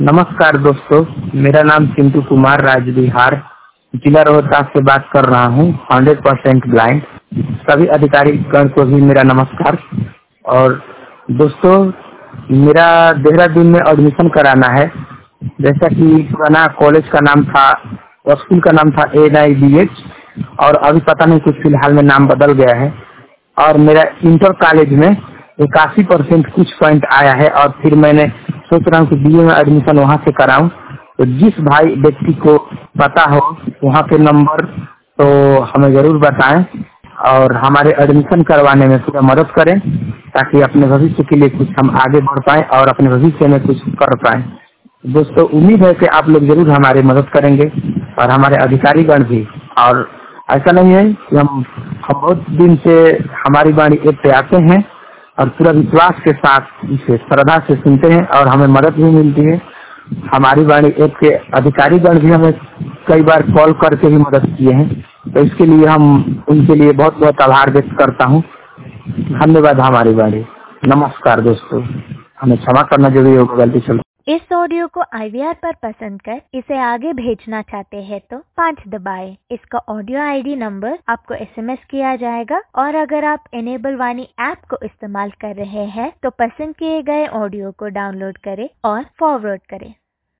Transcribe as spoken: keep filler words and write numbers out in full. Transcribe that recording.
नमस्कार दोस्तों, मेरा नाम चिंटू कुमार राज बिहार जिला रोहतास से बात कर रहा हूँ। हंड्रेड परसेंट ब्लाइंड सभी अधिकारी गण को भी मेरा नमस्कार। और दोस्तों, मेरा देहरादून में एडमिशन कराना है। जैसा कि पुराना कॉलेज का नाम था, स्कूल का नाम था एन आई बी एच, और अभी पता नहीं कुछ फिलहाल में नाम बदल गया है। और मेरा इंटर कॉलेज में इक्यासी परसेंट कुछ पॉइंट आया है, और फिर मैंने सोच रहा हूँ कि बी ए में एडमिशन वहाँ से कराऊं। तो जिस भाई व्यक्ति को पता हो वहाँ के नंबर तो हमें जरूर बताएं और हमारे एडमिशन करवाने में पूरा मदद करें, ताकि अपने भविष्य के लिए कुछ हम आगे बढ़ पाएं और अपने भविष्य में कुछ कर पाएं। दोस्तों, उम्मीद है कि आप लोग जरूर हमारी मदद करेंगे और हमारे अधिकारीगण भी। और ऐसा नहीं है कि हम हम बहुत दिन से हमारी वाणी ऐप पे आते हैं और पूरा विश्वास के साथ इसे श्रद्धा से सुनते हैं और हमें मदद भी मिलती है। हमारी वाणी ऐप के अधिकारीगण भी हमें कई बार कॉल करके भी मदद किए हैं, तो इसके लिए हम उनके लिए बहुत बहुत आभार व्यक्त करता हूँ। धन्यवाद हमारी वाणी। नमस्कार दोस्तों, हमें क्षमा करना जो भी होगा गलती चल। इस ऑडियो को आई वी आर पर पसंद कर इसे आगे भेजना चाहते हैं तो पाँच दबाएं। इसका ऑडियो आई डी नंबर आपको एस एम एस किया जाएगा। और अगर आप इनेबल वाणी ऐप को इस्तेमाल कर रहे हैं तो पसंद किए गए ऑडियो को डाउनलोड करें और फॉरवर्ड करें।